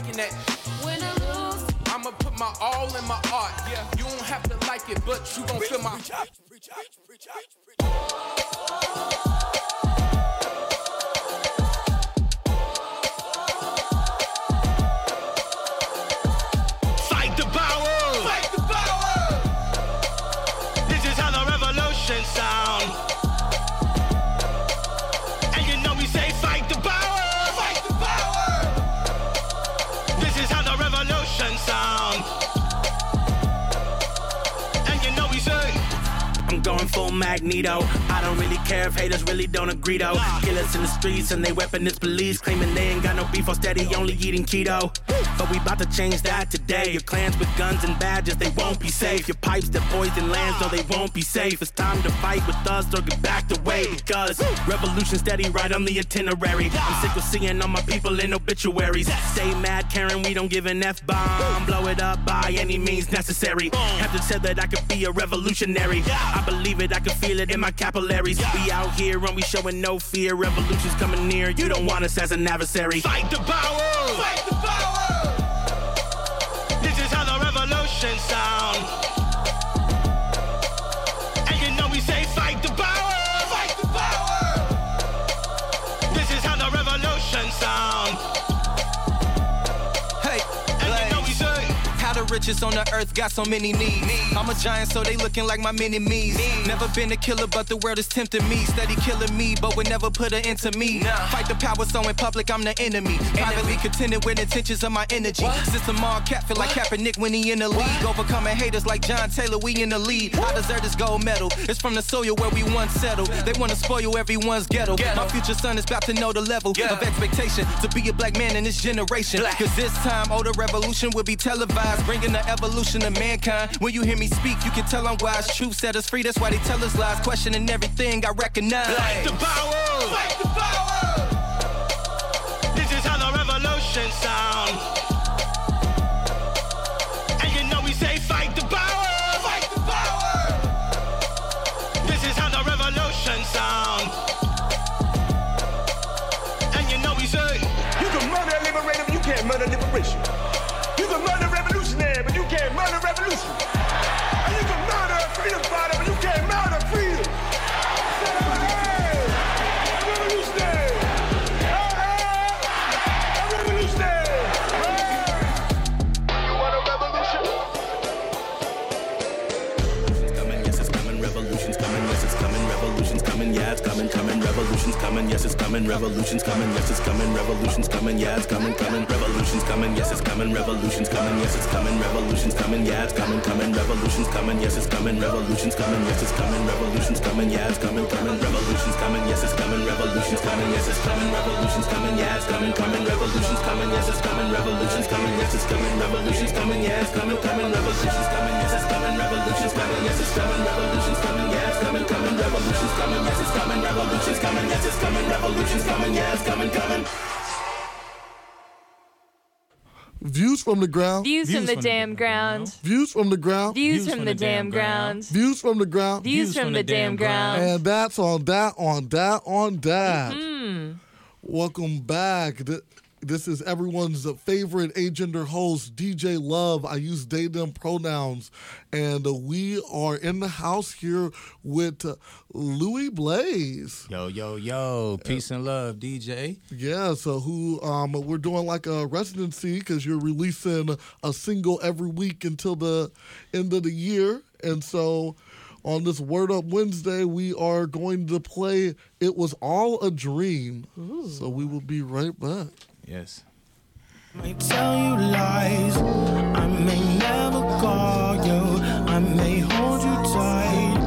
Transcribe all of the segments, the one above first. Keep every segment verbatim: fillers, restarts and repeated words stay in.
liking that. When I lose, I'ma put my all in my art. Yeah, you don't have to like it, but you gon' feel my. Fight the power! Fight the power! This is how the revolution sound. And you know we say fight the power! Fight the power! This is how the revolution sound. And you know we say I'm going full Magneto. I don't really care if haters really don't agree though. Killers in the streets and they weapon is police, claiming they ain't got no beef or steady, only eating keto. But we bout to change that today. Your clans with guns and badges, they won't be safe. Your pipes that poison lands, no, they won't be safe. It's time to fight with us or get back away, because revolution steady right on the itinerary. I'm sick of seeing all my people in obituaries. Stay mad, Karen, we don't give an F-bomb. Blow it up by any means necessary. Have to said that I could be a revolutionary. I believe it, I can feel it in my capillaries. We out here and we showing no fear. Revolution's coming near, you don't want us as an adversary. Fight the power! Fight the power! This is how the revolution sound. And you know we say fight the power! Fight the power! This is how the revolution sound. Hey, And you know we say how the richest on the earth got so many needs. I'm a giant, so they looking like my mini-me's. Never been a killer, but the world is tempting me. Steady killing me, but would never put an end to me. Fight the power, so in public, I'm the enemy. Privately contended with intentions of my energy. System all cat, feel like Kaepernick when he in the league. Overcoming haters like John Taylor, we in the lead. I deserve this gold medal. It's from the soil where we once settled. They wanna spoil everyone's ghetto. My future son is about to know the level of expectation to be a black man in this generation. Cause this time, oh, the revolution will be televised, bringing the evolution of mankind. When you hear me speak, you can tell I'm wise. Truth set us free, that's why they tell us lies. Questioning everything I recognize. fight the power! Fight the power! This is how the revolution sound. And you know we say fight the power! Fight the power! This is how the revolution sound. And you know we say You can murder a liberator, but you can't murder liberation. You can murder a revolutionary, but you can't murder revolution. And you can murder a freedom fighter, but you can't murder freedom. Hey, revolutionary. Hey, hey, revolutionary. Hey. You want a revolution? coming, yes it's coming, revolution's coming, yes it's coming, revolution's coming, yeah it's coming, coming, revolution's coming, yes it's coming, revolution's coming, yes it's coming, revolution's coming, yeah it's coming, coming, revolution's coming, yes it's coming, revolution's coming, yes it's coming, revolution's coming, yeah it's coming, coming, revolution's coming, yes it's coming, revolution's coming, yes it's coming, revolution's coming, yeah it's coming, coming, revolution's coming, yes it's coming, revolution's coming, yes it's coming, revolution's coming, yeah it's coming, coming, revolution's coming, yes it's coming, revolution's coming, yes it's coming, revolution's coming, yeah it's coming, coming, revolution's coming, yes it's coming, revolution's coming, yes it's coming, revolution's coming, yeah it's coming, coming, revolution's coming, yes it's coming, revolution's coming, yes it's coming, revolution's coming, yeah it's coming, coming. Views from the ground. Views, Views from the, from the damn ground. ground. Views from the ground. Views, Views from, from the, the damn ground. ground. Views from the ground. Views from the damn ground. And that's on that, on that, on that. Mm-hmm. Welcome back. This is everyone's favorite agender host, D J Love. I use they, them pronouns. And uh, we are in the house here with uh, Louis Blaze. Yo, yo, yo. Peace uh, and love, D J. Yeah, so who um, we're doing like a residency because you're releasing a single every week until the end of the year. And so on this Word Up Wednesday, we are going to play It Was All a Dream. Ooh. So we will be right back. Yes. I may tell you lies, I may never call you, I may hold you tight.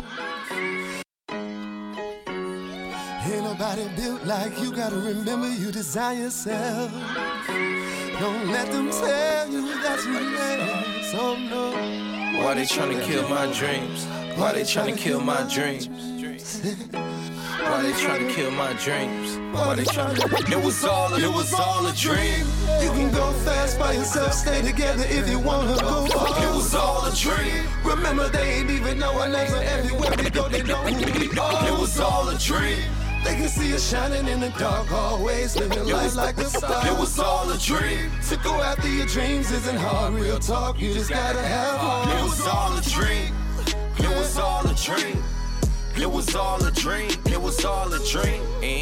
Ain't nobody built like you, gotta remember you design yourself. Don't let them tell you that you less, so no. Why they tryna kill my dreams? Why they tryna kill my dreams? Why they tryna kill my dreams? Why they tryna? It was all, it was all a dream. You can go fast by yourself, stay together if you wanna go far. It was all a dream. Remember they ain't even know our names, and everywhere we go they know who we are. It was all a dream. They can see us shining in the dark, always living life like a star. It was all a dream. To go after your dreams isn't hard, real talk, you just gotta have heart. It was all a dream. It was all a dream. It was all a dream. It was all a dream.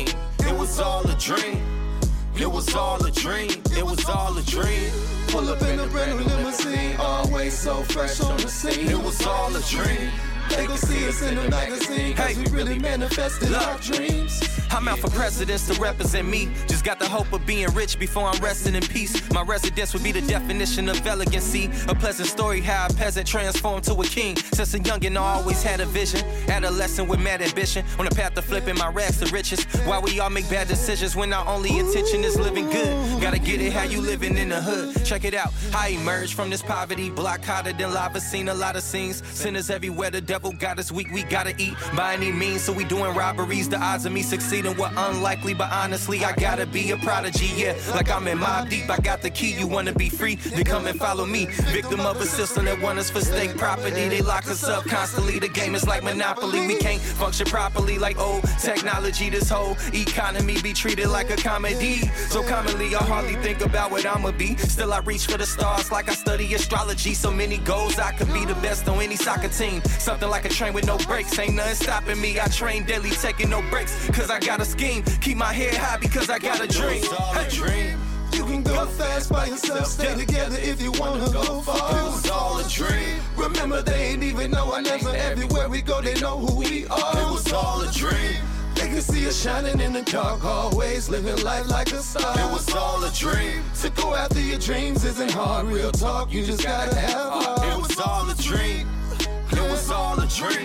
It was all a dream. It was all a dream. It was all a dream. Pull up in a brand new limousine, always so fresh on the scene. It was all a dream. They gon' see us in the magazine, cause we really manifested our dreams. I'm out for presidents to represent me. Just got the hope of being rich before I'm resting in peace. My residence would be the definition of elegancy. A pleasant story how a peasant transformed to a king. Since a youngin' I always had a vision. Adolescent with mad ambition. On the path of flipping my rags to riches. Why we all make bad decisions when our only intention is living good. Gotta get it how you living in the hood. Check it out. I emerged from this poverty. Block hotter than lava. Seen a lot of scenes. Sinners everywhere. The devil got us weak. We gotta eat by any means. So we doing robberies. The odds of me succeeding were unlikely, but honestly, I gotta be a prodigy, yeah. Like I'm in Mob Deep, I got the key. You wanna be free? Then come and follow me. Victim of a system that want us for state property. They lock us up constantly. The game is like Monopoly. We can't function properly like old technology. This whole economy be treated like a comedy. So commonly, I hardly think about what I'ma be. Still, I reach for the stars like I study astrology. So many goals, I could be the best on any soccer team. Something like a train with no brakes. Ain't nothing stopping me. I train daily, taking no breaks. Cause I got a scheme. Keep my head high because I got a dream. Hey. dream. You can go fast by yourself, stay together if you wanna go far. It was all a dream. Remember, they ain't even know our names, but everywhere we go, they know who we are. It was all a dream. They can see us shining in the dark, always living life like a star. It was all a dream. To go after your dreams isn't hard, real talk, you just gotta have heart. It was all a dream. It was all a dream.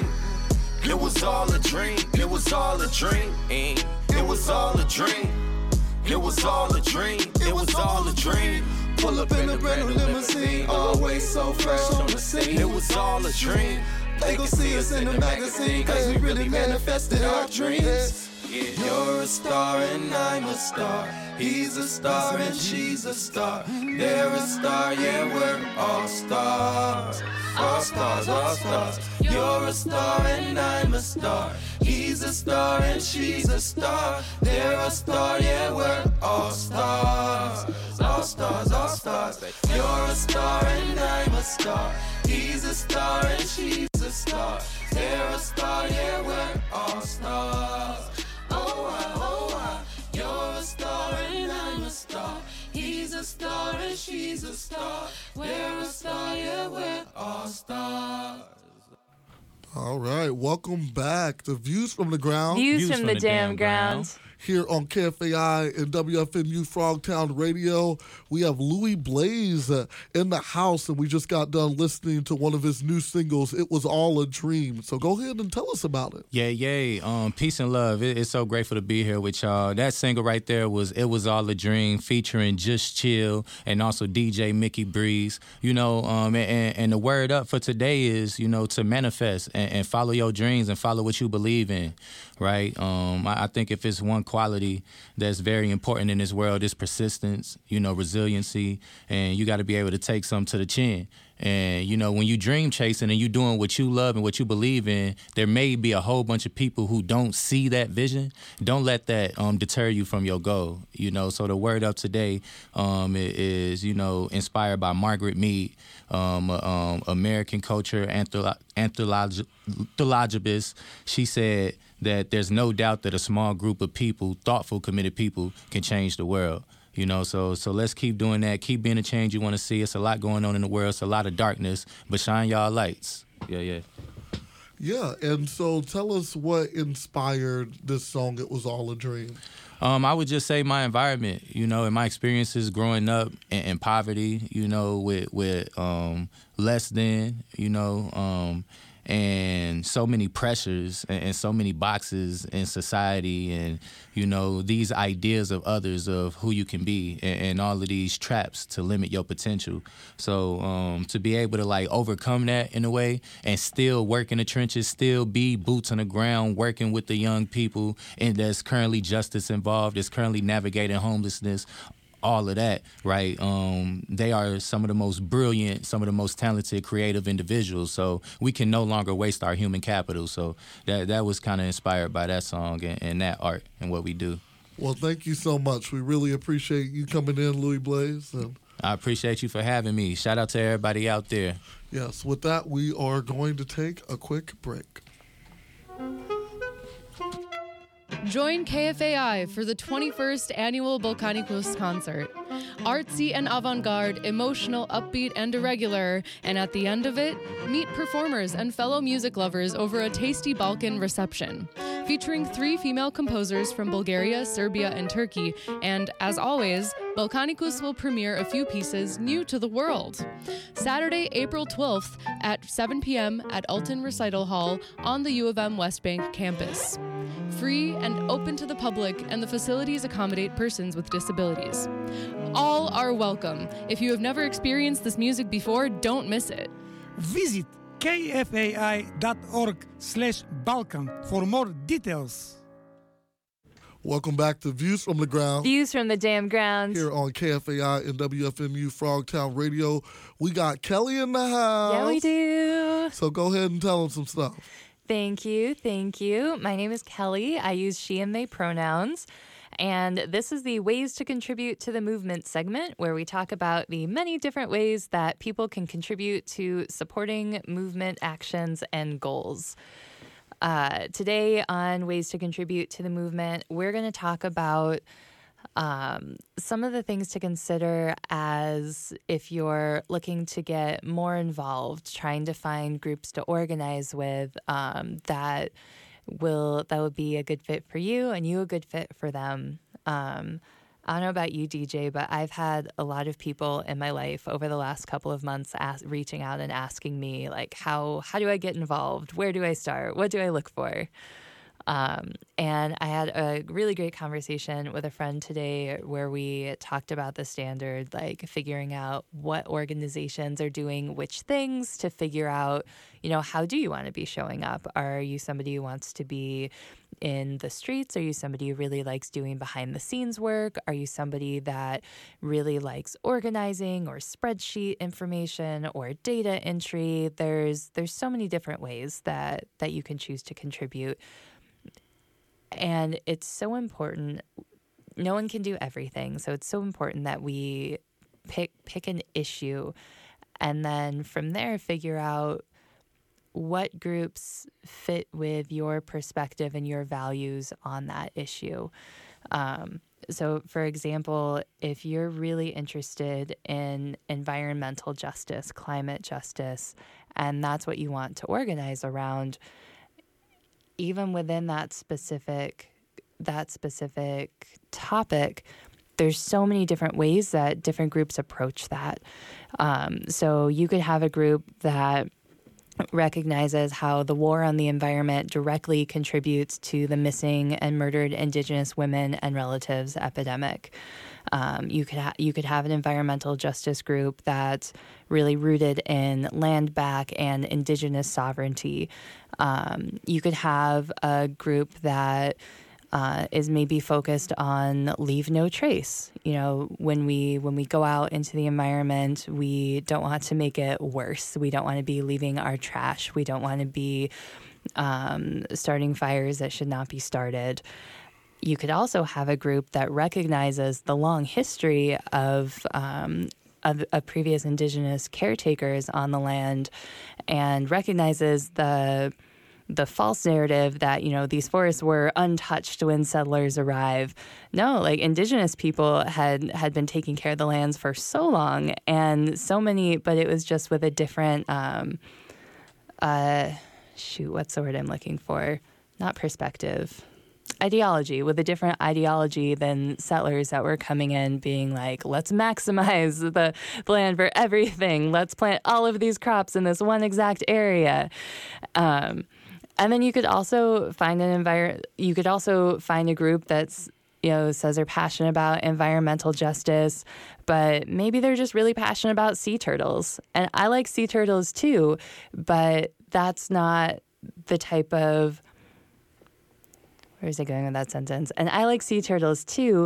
It was all a dream. It was all a dream. It was all a dream. It was all a dream. It was all a dream. Pull up in a brand new limousine, always so fresh on the scene. It was all a dream. They gon' see us in the magazine, cause we really manifested our dreams. You're a star and I'm a star. He's a star and she's a star. They're a star, yeah, we're all stars. All stars, all stars. You're a star and I'm a star. He's a star and she's a star. They're a star, yeah, we're all stars. All stars, all stars. You're a star and I'm a star. He's a star and she's a star. They're a star, yeah, we're all stars. Oh, I, oh, I. You're a star and I'm a star. He's a star and she's a star. We're a star, yeah, we're all stars. All right, welcome back to Views from the Ground. Views, Views from, from the, the damn damn ground. ground. Here on K F A I and W F M U Frogtown Radio. We have Louis Blaze uh, in the house, and we just got done listening to one of his new singles, It Was All a Dream. So go ahead and tell us about it. Yeah, yay. Um, peace and love. It, it's so grateful to be here with y'all. That single right there was It Was All a Dream, featuring Just Chill and also D J Mickey Breeze. You know, um, and, and the word up for today is, you know, to manifest and, and follow your dreams and follow what you believe in, right? Um, I, I think if it's one quality that's very important in this world, is persistence, you know, resiliency, and you got to be able to take something to the chin. And, you know, when you dream chasing and you doing what you love and what you believe in, there may be a whole bunch of people who don't see that vision. Don't let that um, deter you from your goal, you know. So the word up today um, is, you know, inspired by Margaret Mead, um, um, American culture antholo- antholog- anthologist. She said that there's no doubt that a small group of people, thoughtful, committed people, can change the world. You know, so so let's keep doing that. Keep being the change you want to see. It's a lot going on in the world. It's a lot of darkness, but shine y'all lights. Yeah, yeah. Yeah, and so tell us what inspired this song, It Was All a Dream. Um, I would just say my environment, you know, and my experiences growing up in, in poverty, you know, with, with um, less than, you know, um, and so many pressures and, and so many boxes in society, and, you know, these ideas of others of who you can be, and, and all of these traps to limit your potential. So um, to be able to, like, overcome that in a way and still work in the trenches, still be boots on the ground, working with the young people, and there's currently justice involved, there's currently navigating homelessness, all of that, right? Um, they are some of the most brilliant, some of the most talented, creative individuals. So we can no longer waste our human capital. So that that was kind of inspired by that song and, and that art and what we do. Well, thank you so much. We really appreciate you coming in, Louis Blaze. And I appreciate you for having me. Shout out to everybody out there. Yes, with that, we are going to take a quick break. Join K F A I for the twenty-first annual Balkanicus concert. Artsy and avant-garde, emotional, upbeat, and irregular, and at the end of it, meet performers and fellow music lovers over a tasty Balkan reception. Featuring three female composers from Bulgaria, Serbia, and Turkey, and, as always, Balkanicus will premiere a few pieces new to the world. Saturday, April twelfth at seven p.m. at Alton Recital Hall on the U of M West Bank campus. Free and open to the public, and the facilities accommodate persons with disabilities. All are welcome. If you have never experienced this music before, don't miss it. Visit kfai.org slash Balkan for more details. Welcome back to Views from the Ground. Views from the Damn Ground. Here on K F A I and W F M U Frogtown Radio. We got Kelly in the house. Yeah, we do. So go ahead and tell them some stuff. Thank you. Thank you. My name is Kelly. I use she and they pronouns. And this is the Ways to Contribute to the Movement segment, where we talk about the many different ways that people can contribute to supporting movement actions and goals. Uh, today on Ways to Contribute to the Movement, we're going to talk about um, some of the things to consider as if you're looking to get more involved, trying to find groups to organize with um, that will that would be a good fit for you and you a good fit for them. Um, I don't know about you, D J, but I've had a lot of people in my life over the last couple of months ask, reaching out and asking me, like, how how do I get involved? Where do I start? What do I look for? Um, and I had a really great conversation with a friend today where we talked about the standard, like figuring out what organizations are doing which things to figure out, you know, how do you want to be showing up? Are you somebody who wants to be in the streets? Are you somebody who really likes doing behind the scenes work? Are you somebody that really likes organizing or spreadsheet information or data entry? There's there's so many different ways that that you can choose to contribute. And it's so important. No one can do everything. So it's so important that we pick pick an issue and then from there figure out what groups fit with your perspective and your values on that issue. Um, so, for example, if you're really interested in environmental justice, climate justice, and that's what you want to organize around, even within that specific that specific topic, there's so many different ways that different groups approach that. Um, so you could have a group that recognizes how the war on the environment directly contributes to the missing and murdered Indigenous women and relatives epidemic. Um, you could ha- you could have an environmental justice group that's really rooted in land back and Indigenous sovereignty. Um, you could have a group that uh, is maybe focused on leave no trace. You know, when we when we go out into the environment, we don't want to make it worse. We don't want to be leaving our trash. We don't want to be um, starting fires that should not be started. You could also have a group that recognizes the long history of, um, of of previous Indigenous caretakers on the land, and recognizes the the false narrative that, you know, these forests were untouched when settlers arrive. No, like Indigenous people had had been taking care of the lands for so long, and so many, but it was just with a different, um, uh, shoot, what's the word I'm looking for? Not perspective. Ideology, with a different ideology than settlers that were coming in being like, let's maximize the land for everything. Let's plant all of these crops in this one exact area. Um, and then you could also find an envir- you could also find a group that's, you know, says they're passionate about environmental justice, but maybe they're just really passionate about sea turtles. And I like sea turtles too, but that's not the type of Where's it going with that sentence? And I like sea turtles too,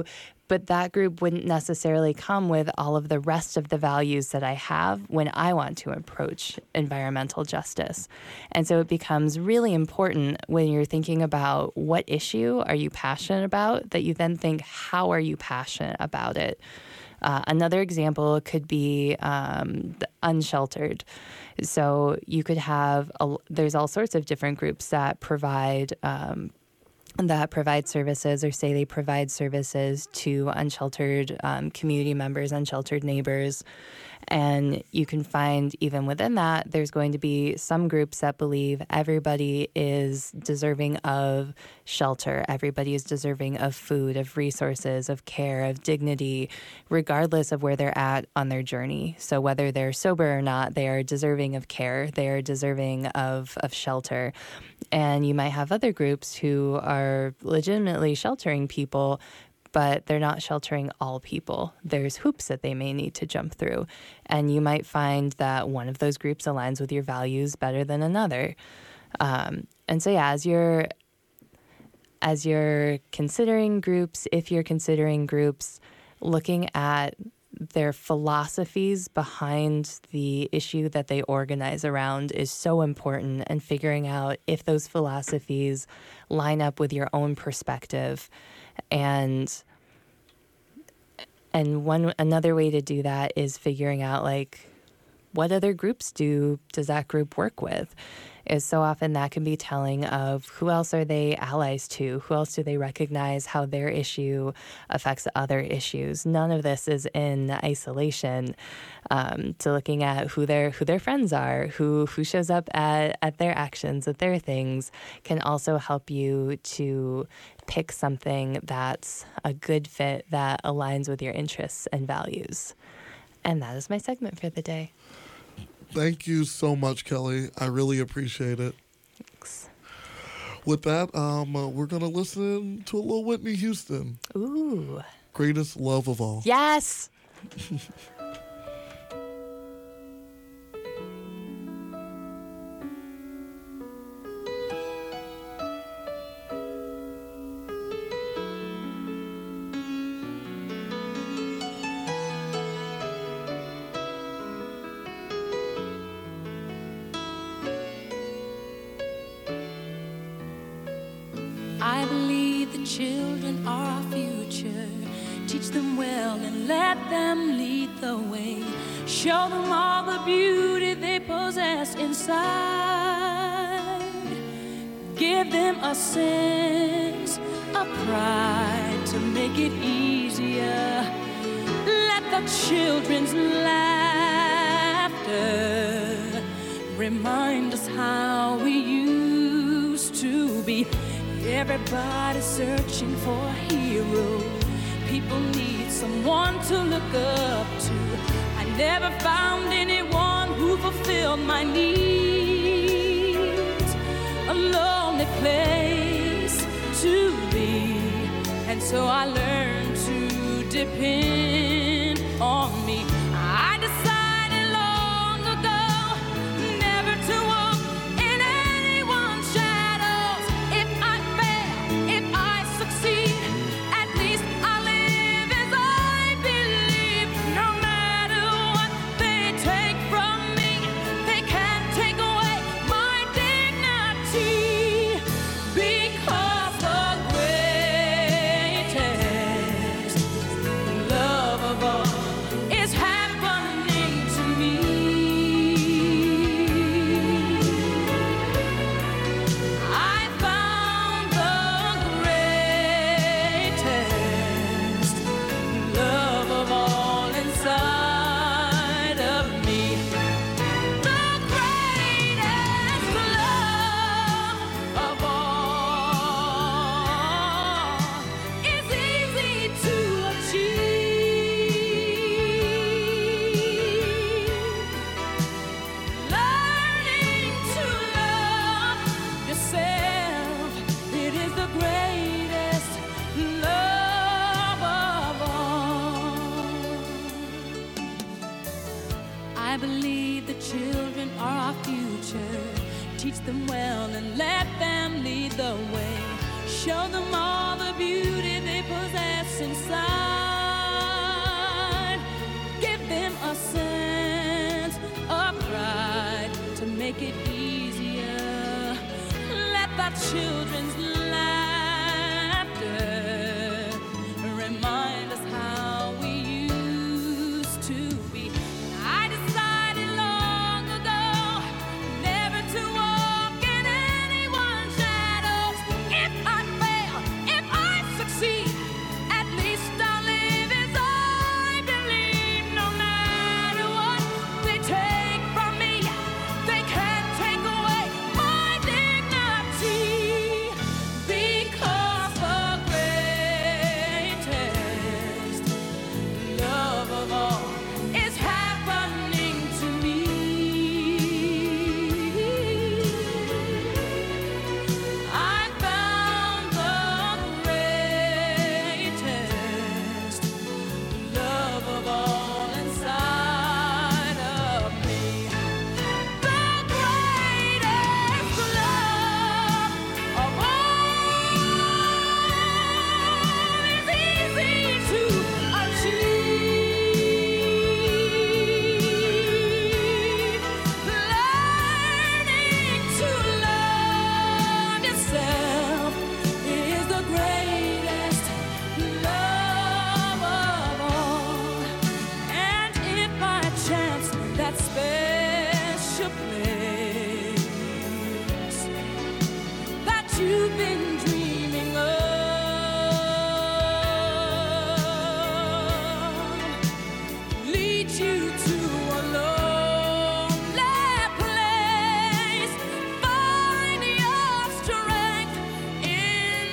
but that group wouldn't necessarily come with all of the rest of the values that I have when I want to approach environmental justice. And so it becomes really important when you're thinking about what issue are you passionate about, that you then think, how are you passionate about it? Uh, another example could be um, the unsheltered. So you could have, a, there's all sorts of different groups that provide um, that provide services, or say they provide services to unsheltered um, community members, unsheltered neighbors. And you can find even within that, there's going to be some groups that believe everybody is deserving of shelter. Everybody is deserving of food, of resources, of care, of dignity, regardless of where they're at on their journey. So whether they're sober or not, they are deserving of care. They are deserving of, of shelter. And you might have other groups who are legitimately sheltering people, but they're not sheltering all people. There's hoops that they may need to jump through. And you might find that one of those groups aligns with your values better than another. Um, and so, yeah, as you're, as you're considering groups, if you're considering groups, looking at their philosophies behind the issue that they organize around is so important, and figuring out if those philosophies line up with your own perspective. And and one another way to do that is figuring out, like, what other groups do does that group work with? Is so often that can be telling of who else are they allies to? Who else do they recognize how their issue affects other issues? None of this is in isolation. Um, to looking at who their who their friends are, who who shows up at, at their actions, at their things, can also help you to pick something that's a good fit that aligns with your interests and values. And that is my segment for the day. Thank you so much, Kelly. I really appreciate it. Thanks. With that, um, uh, we're going to listen to a little Whitney Houston. Ooh. Greatest Love of All. Yes. I believe the children are our future. Teach them well and let them lead the way. Show them all the beauty they possess inside. Give them a sense of pride to make it easier. Let the children's laughter remind us how we used to be. Everybody's searching for a hero. People need someone to look up to. I never found anyone who fulfilled my needs. A lonely place to be. And so I learned to depend on me. I decided long ago never to walk in anyone's shadows. If I fail, if I succeed, at least I live as I believe. No matter what they take from me, they can't take away my dignity. Because the greatest love of all is happening to me. I found the greatest love of all inside of me. The greatest love of all is easy to achieve. Learning to love yourself, it is the greatest love of all. I believe the children are our future. Teach them well and let them lead the way. Show them all the beauty they possess inside. Give them a sense of pride to make it easier. Let the children's laughter remind us how we used to be. I decided long ago never to walk in anyone's shadows. If I fail, if I succeed, at least I'll live as I believe. No matter what they take from me, they can't take away my dignity. Because the greatest love of all is happening to me. I found the greatest love of all inside of me. The greatest love of all is easy to achieve. Learning to love yourself is the greatest love of all. And if by chance that special place that you've been dreaming of leads you to a lonely place, find your strength in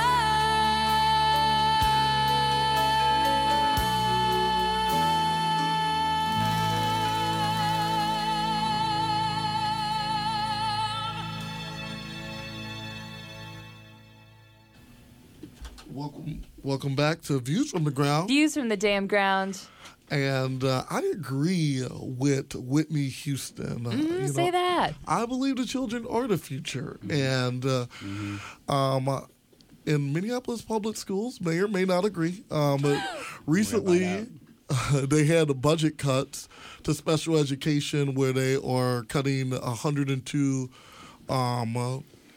Welcome, welcome back to Views from the Ground. Views from the damn ground. And uh, I agree with Whitney Houston. Uh, Mm, you say know, that. I believe the children are the future. And uh, um, uh, in Minneapolis public schools, may or may not agree, um, but recently uh, they had budget cuts to special education where they are cutting one hundred two um, uh,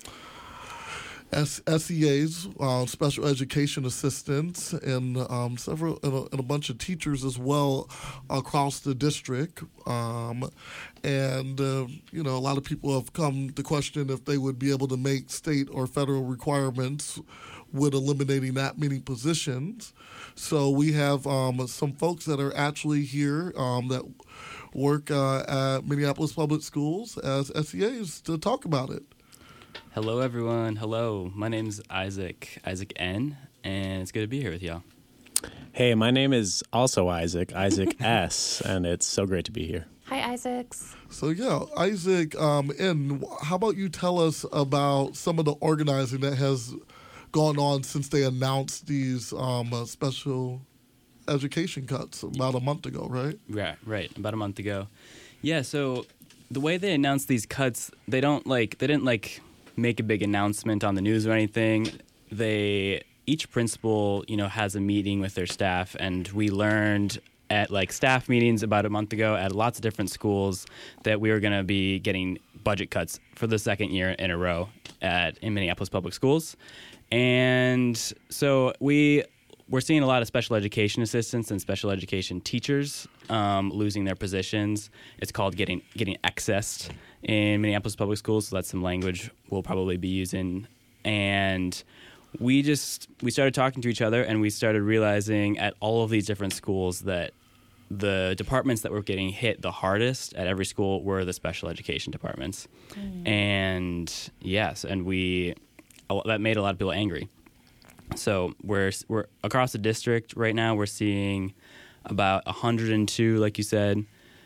S- SEAs, uh, special education assistants, and um, several and a, and a bunch of teachers as well across the district. Um, and uh, you know, a lot of people have come to question if they would be able to make state or federal requirements with eliminating that many positions. So we have um, some folks that are actually here um, that work uh, at Minneapolis Public Schools as S E As to talk about it. Hello, everyone. Hello. My name's Isaac, Isaac N., and it's good to be here with y'all. Hey, my name is also Isaac, Isaac S., and it's so great to be here. Hi, Isaacs. So, yeah, Isaac, um, N., how about you tell us about some of the organizing that has gone on since they announced these um, uh, special education cuts about a month ago, right? Right, right. About a month ago. Yeah, so the way they announced these cuts, they don't like, they didn't like make a big announcement on the news or anything. They, each principal, you know, has a meeting with their staff, and we learned at like staff meetings about a month ago at lots of different schools that we were going to be getting budget cuts for the second year in a row at in Minneapolis Public Schools. And so we we're seeing a lot of special education assistants and special education teachers um, losing their positions. It's called getting getting accessed in Minneapolis Public Schools, so that's some language we'll probably be using. And we just we started talking to each other, and we started realizing at all of these different schools that the departments that were getting hit the hardest at every school were the special education departments. Mm. And yes, and we that made a lot of people angry. So we're we're across the district right now. We're seeing about one hundred two, like you said,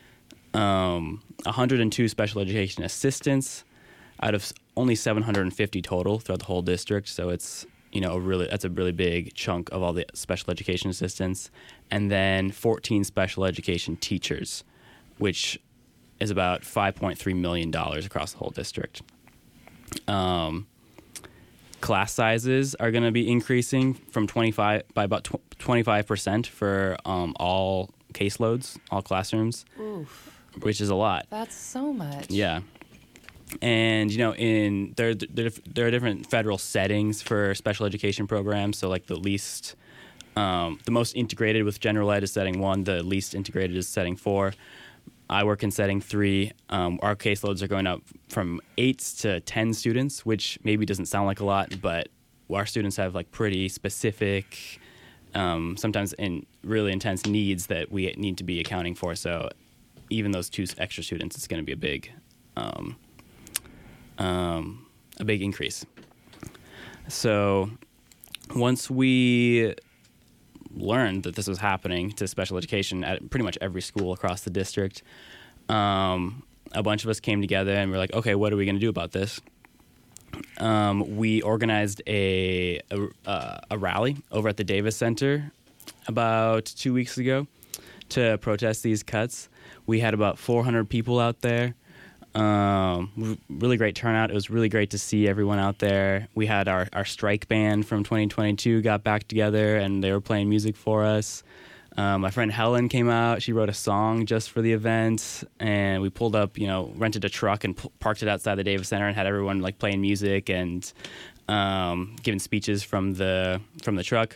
um, one hundred two special education assistants out of only seven hundred fifty total throughout the whole district. So it's you know a really that's a really big chunk of all the special education assistants, and then fourteen special education teachers, which is about five point three million dollars across the whole district. Um, class sizes are going to be increasing from twenty-five by about twenty-five percent for um, all caseloads, all classrooms, Oof. which is a lot. That's so much. Yeah. And, you know, in there, there, there are different federal settings for special education programs. So, like, the least, um, the most integrated with general ed is setting one. The least integrated is setting four. I work in setting three. Um, our caseloads are going up from eight to ten students, which maybe doesn't sound like a lot, but our students have, like, pretty specific, um, sometimes in really intense needs that we need to be accounting for. So, even those two extra students, it's going to be a big... Um, Um, a big increase. So once we learned that this was happening to special education at pretty much every school across the district, um, a bunch of us came together and we're like, okay, what are we going to do about this? Um, we organized a, a, uh, a rally over at the Davis Center about two weeks ago to protest these cuts. We had about four hundred people out there. Um, really great turnout. It was really great to see everyone out there. We had our, our strike band from twenty twenty-two got back together and they were playing music for us. Um, my friend Helen came out. She wrote a song just for the event, and we pulled up, you know, rented a truck and p- parked it outside the Davis Center and had everyone like playing music and um, giving speeches from the from the truck.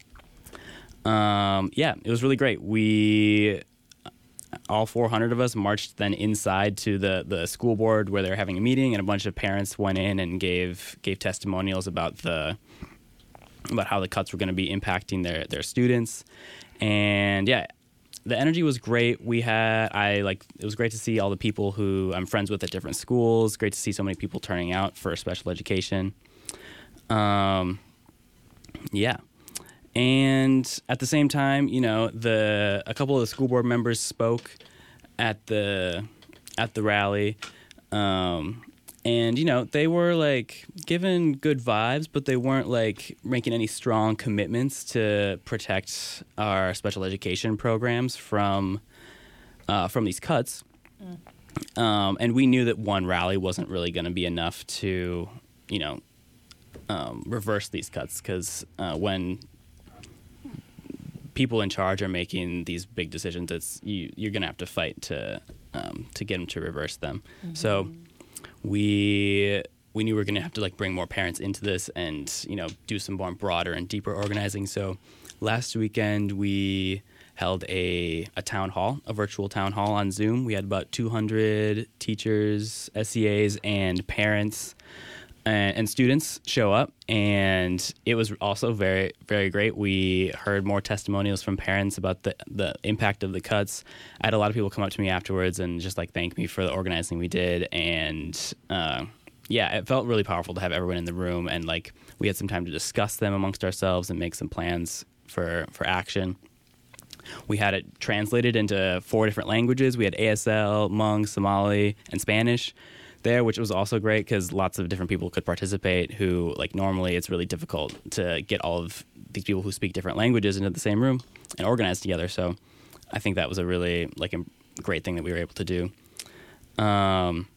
Um, yeah, it was really great. We all four hundred of us marched then inside to the, the school board where they were having a meeting, and a bunch of parents went in and gave gave testimonials about the about how the cuts were going to be impacting their, their students. And yeah, the energy was great. We had I like it was great to see all the people who I'm friends with at different schools. Great to see so many people turning out for special education. Um, yeah. And at the same time, you know, the a couple of the school board members spoke at the at the rally, um, and you know they were like given good vibes, but they weren't like making any strong commitments to protect our special education programs from uh, from these cuts. Mm. Um, and we knew that one rally wasn't really going to be enough to, you know, um, reverse these cuts, because uh, when people in charge are making these big decisions, it's you, you're going to have to fight to um, to get them to reverse them. Mm-hmm. So we we knew we were going to have to like bring more parents into this and, you know, do some more broader and deeper organizing. So last weekend we held a a town hall, a virtual town hall on Zoom. We had about two hundred teachers, S E As, and parents and, and students show up, and it was also very, very great. We heard more testimonials from parents about the, the impact of the cuts. I had a lot of people come up to me afterwards and just like thank me for the organizing we did, and uh, yeah, it felt really powerful to have everyone in the room, and like we had some time to discuss them amongst ourselves and make some plans for, for action. We had it translated into four different languages. We had A S L, Hmong, Somali, and Spanish there, which was also great because lots of different people could participate who, like, normally it's really difficult to get all of these people who speak different languages into the same room and organize together. So I think that was a really, like, a great thing that we were able to do. Um,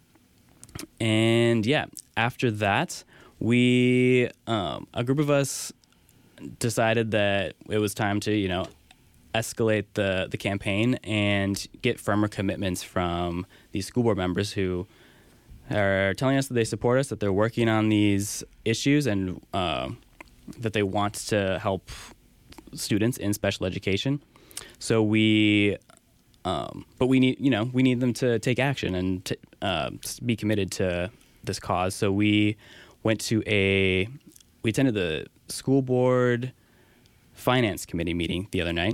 and, yeah, after that, we, um, a group of us decided that it was time to, you know, escalate the, the campaign and get firmer commitments from these school board members who are telling us that they support us, that they're working on these issues, and uh, that they want to help students in special education. So we, um, but we need, you know, we need them to take action and to, uh, be committed to this cause. So we went to a, we attended the school board finance committee meeting the other night.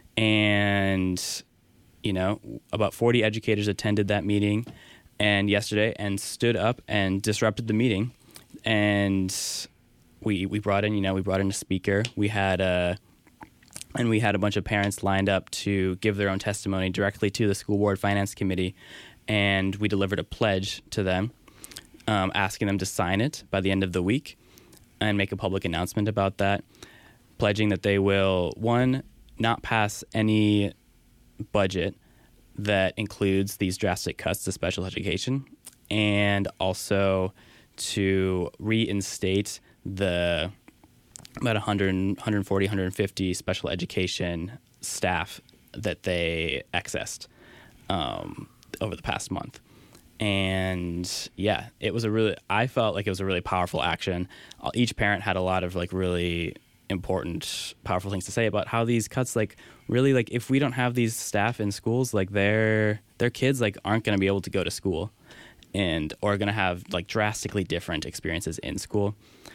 And, you know, about forty educators attended that meeting and yesterday and stood up and disrupted the meeting. And we we brought in, you know, we brought in a speaker. We had a, and we had a bunch of parents lined up to give their own testimony directly to the school board finance committee. And we delivered a pledge to them, um, asking them to sign it by the end of the week and make a public announcement about that, pledging that they will, one, not pass any budget that includes these drastic cuts to special education, and also to reinstate the about one hundred, one forty, one fifty special education staff that they accessed um, over the past month. And yeah, it was a really, I felt like it was a really powerful action. Each parent had a lot of like really important, powerful things to say about how these cuts, like really, like if we don't have these staff in schools, like their their kids like aren't going to be able to go to school and or going to have like drastically different experiences in school.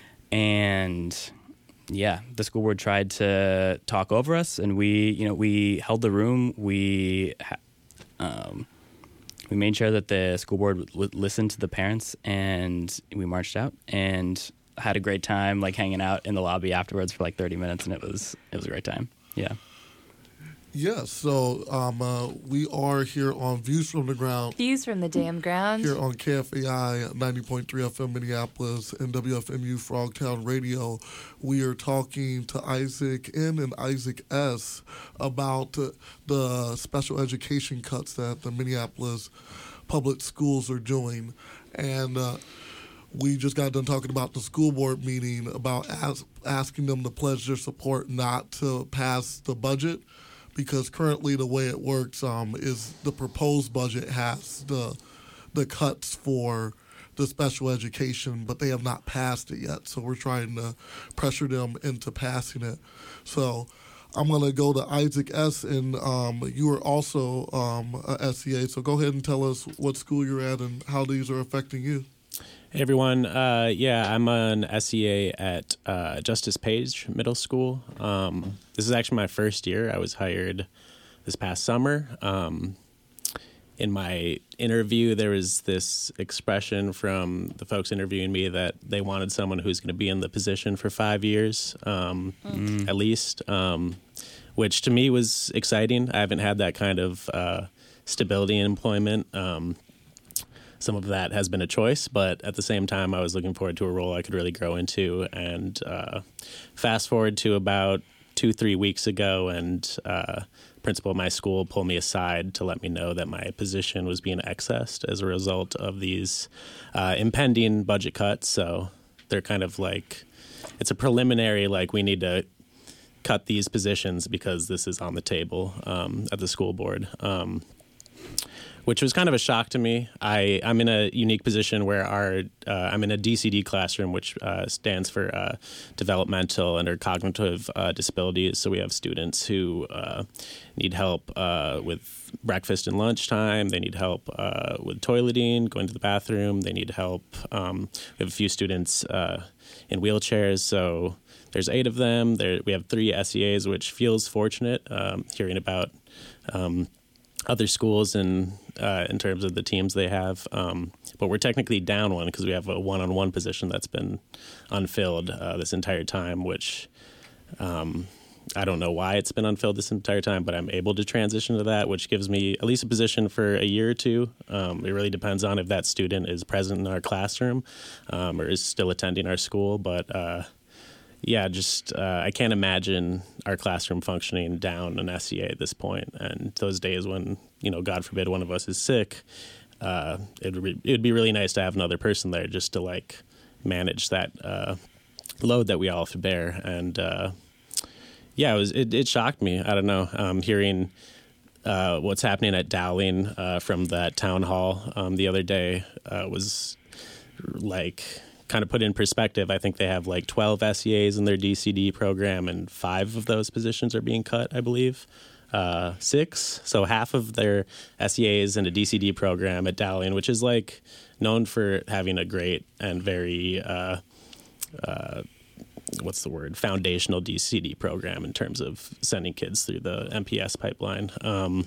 And yeah, the school board tried to talk over us, and we, you know, we held the room. We um, we made sure that the school board would listen to the parents, and we marched out and had a great time, like hanging out in the lobby afterwards for like thirty minutes, and it was it was a great time. Yeah. Yeah, so um, uh, we are here on Views from the Ground. Views from the Damn Ground. Here on K F A I ninety point three F M Minneapolis and W F M U Frogtown Radio. We are talking to Isaac N and Isaac S about uh, the special education cuts that the Minneapolis public schools are doing. And uh, we just got done talking about the school board meeting, about as- asking them to pledge their support not to pass the budget. Because currently the way it works um, is the proposed budget has the the cuts for the special education, but they have not passed it yet. So we're trying to pressure them into passing it. So I'm going to go to Isaac S., and um, you are also um, a S E A. So go ahead and tell us what school you're at and how these are affecting you. Hey everyone, uh, yeah, I'm an S E A at uh, Justice Page Middle School. Um, this is actually my first year. I was hired this past summer. Um, in my interview, there was this expression from the folks interviewing me that they wanted someone who's going to be in the position for five years, um, mm. at least, um, which to me was exciting. I haven't had that kind of uh, stability in employment. Um, Some of that has been a choice, but at the same time, I was looking forward to a role I could really grow into. And uh, fast forward to about two, three weeks ago, and uh, principal of my school pulled me aside to let me know that my position was being excessed as a result of these uh, impending budget cuts. So they're kind of like, it's a preliminary, like we need to cut these positions because this is on the table um, at the school board. Um, which was kind of a shock to me. I, I'm in a unique position where our uh, I'm in a D C D classroom, which uh, stands for uh, developmental and or cognitive uh, disabilities. So we have students who uh, need help uh, with breakfast and lunchtime. They need help uh, with toileting, going to the bathroom. They need help. Um, we have a few students uh, in wheelchairs. So there's eight of them. There, we have three S E As, which feels fortunate, um, hearing about um, other schools and uh, in terms of the teams they have. Um, but we're technically down one because we have a one-on-one position that's been unfilled uh, this entire time, which um, I don't know why it's been unfilled this entire time, but I'm able to transition to that, which gives me at least a position for a year or two. Um, it really depends on if that student is present in our classroom um, or is still attending our school. But uh, yeah, just uh, I can't imagine our classroom functioning down an S E A at this point. And those days when, you know, God forbid one of us is sick, uh, it'd, re- it'd be really nice to have another person there just to like manage that uh, load that we all have to bear. And uh, yeah, it was it, it shocked me. I don't know, um, hearing uh, what's happening at Dowling uh, from that town hall um, the other day uh, was like, kind of put in perspective. I think they have like twelve S E As in their D C D program, and five of those positions are being cut, I believe. Uh, six. So half of their S E As in a D C D program at Dowling, which is like known for having a great and very, uh, uh, what's the word, foundational D C D program in terms of sending kids through the M P S pipeline. Um,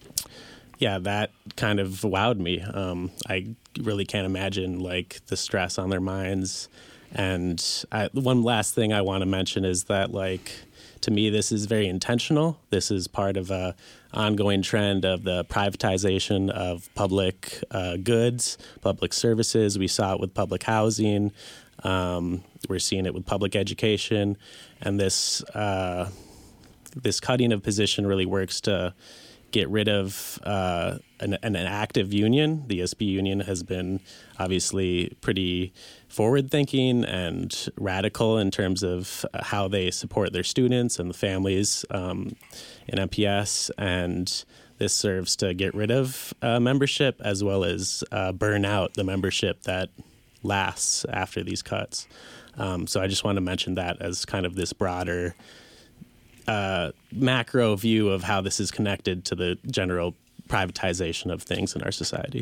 yeah, that kind of wowed me. Um, I really can't imagine like the stress on their minds. And I, one last thing I want to mention is that, like, to me, this is very intentional. This is part of a ongoing trend of the privatization of public uh, goods, public services. We saw it with public housing. Um, we're seeing it with public education. And this uh, this cutting of position really works to get rid of uh, an, an active union. The S B union has been obviously pretty forward-thinking and radical in terms of how they support their students and the families um, in M P S, and this serves to get rid of uh, membership as well as uh, burn out the membership that lasts after these cuts. Um, so I just want to mention that as kind of this broader uh, macro view of how this is connected to the general privatization of things in our society.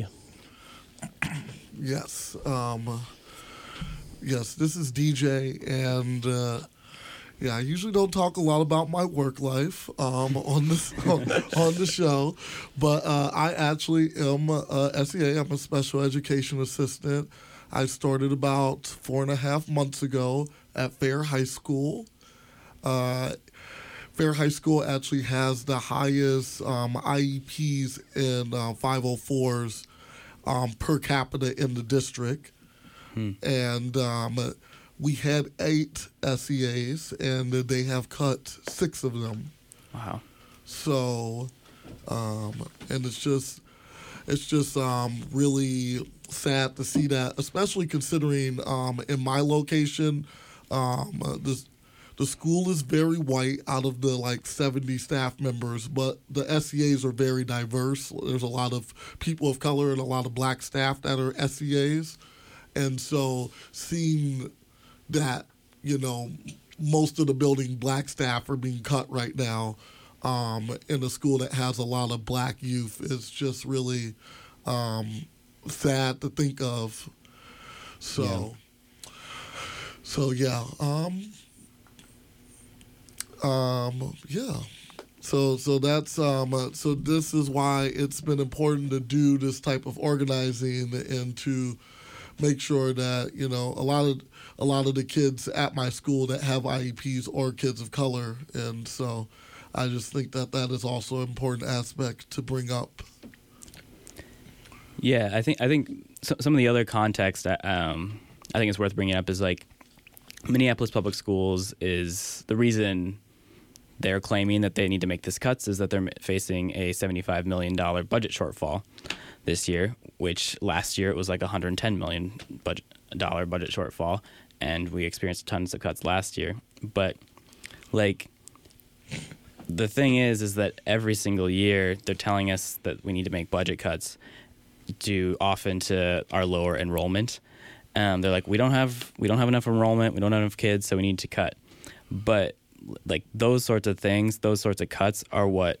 Yes. Um, yes, this is D J, and uh, yeah, I usually don't talk a lot about my work life um, on this on, on the show, but uh, I actually am a S E A. I'm a special education assistant. I started about four and a half months ago at Fair High School. Uh, Fair High School actually has the highest um, I E Ps and uh, five oh fours um, per capita in the district. Hmm. And um, we had eight S E As, and they have cut six of them. Wow. So, um, and it's just, it's just um, really sad to see that, especially considering um, in my location, um, uh, this, the school is very white out of the like seventy staff members, but the S E As are very diverse. There's a lot of people of color and a lot of black staff that are S E As. And so seeing that, you know, most of the building black staff are being cut right now um, in a school that has a lot of black youth is just really um, sad to think of. So, yeah. so yeah, um, um, yeah. So, so that's um, uh, so this is why it's been important to do this type of organizing and to make sure that, you know, a lot of a lot of the kids at my school that have I E Ps are kids of color, and so I just think that that is also an important aspect to bring up. Yeah, I think I think some of the other context um, I think it's worth bringing up is like Minneapolis Public Schools is the reason they're claiming that they need to make this cuts is that they're facing a seventy-five million dollars budget shortfall this year, which last year it was like a one hundred ten million dollars budget, dollar budget shortfall, and we experienced tons of cuts last year. But like the thing is, is that every single year they're telling us that we need to make budget cuts due often to our lower enrollment. Um, they're like, we don't have we don't have enough enrollment, we don't have enough kids, so we need to cut. But like those sorts of things, those sorts of cuts are what